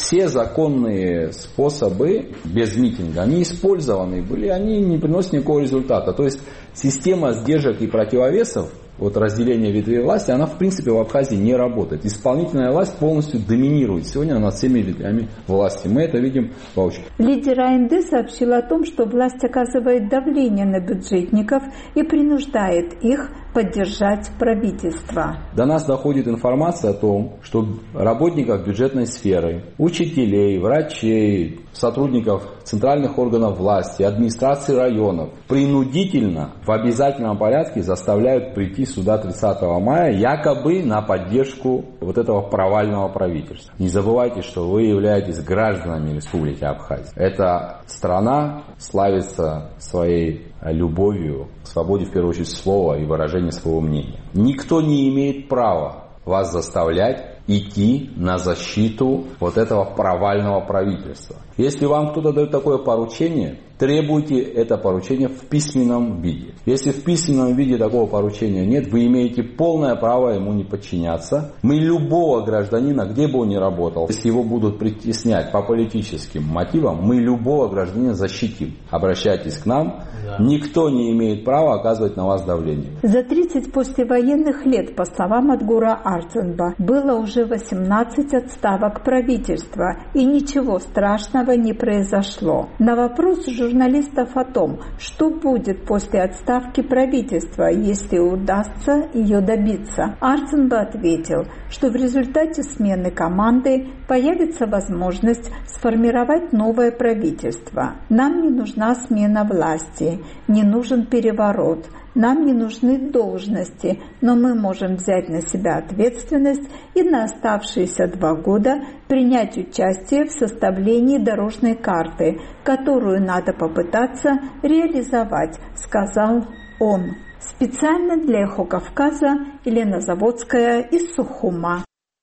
Все законные способы без митинга, они использованы были, они не приносят никакого результата. То есть система сдержек и противовесов, вот разделение ветвей власти, она в принципе в Абхазии не работает. Исполнительная власть полностью доминирует сегодня над всеми ветвями власти. Мы это видим воочию. Лидер АНД сообщил о том, что власть оказывает давление на бюджетников и принуждает их поддержать правительство. До нас доходит информация о том, что работников бюджетной сферы, учителей, врачей, сотрудников центральных органов власти, администрации районов принудительно в обязательном порядке заставляют прийти сюда 30 мая якобы на поддержку вот этого провального правительства. Не забывайте, что вы являетесь гражданами Республики Абхазия. Эта страна славится своей любовью к свободе, в первую очередь, слова и выражения своего мнения. Никто не имеет права вас заставлять идти на защиту вот этого провального правительства. Если вам кто-то дает такое поручение, требуйте это поручение в письменном виде. Если в письменном виде такого поручения нет, вы имеете полное право ему не подчиняться. Мы любого гражданина, где бы он ни работал, если его будут притеснять по политическим мотивам, мы любого гражданина защитим. Обращайтесь к нам. Никто не имеет права оказывать на вас давление. За 30 послевоенных лет, по словам Адгура Арцинба, было уже 18 отставок правительства, и ничего страшного не произошло. На вопрос журналистов о том, что будет после отставки правительства, если удастся ее добиться, Арцинба ответил, что в результате смены команды появится возможность сформировать новое правительство. Нам не нужна смена власти, не нужен переворот, нам не нужны должности, но мы можем взять на себя ответственность и на оставшиеся 2 года принять участие в составлении дорожной карты, которую надо попытаться реализовать, сказал он. Специально для «Эхо Кавказа» Елена Заводская из Сухума.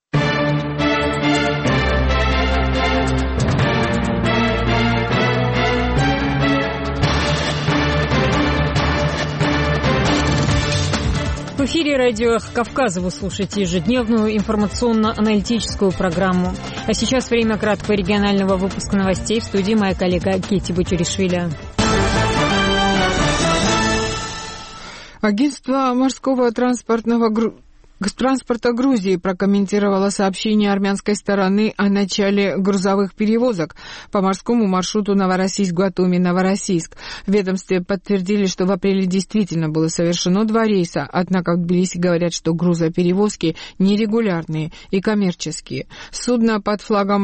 В эфире радио «Эхо Кавказа» вы слушаете ежедневную информационно-аналитическую программу. А сейчас время краткого регионального выпуска новостей. В студии моя коллега Кити Бучеришвили. Агентство морского транспорта Грузии прокомментировало сообщение армянской стороны о начале грузовых перевозок по морскому маршруту Новороссийск-Батуми-Новороссийск. В ведомстве подтвердили, что в апреле действительно было совершено 2 рейса, однако в Тбилиси говорят, что грузоперевозки нерегулярные и коммерческие. Судно под флагом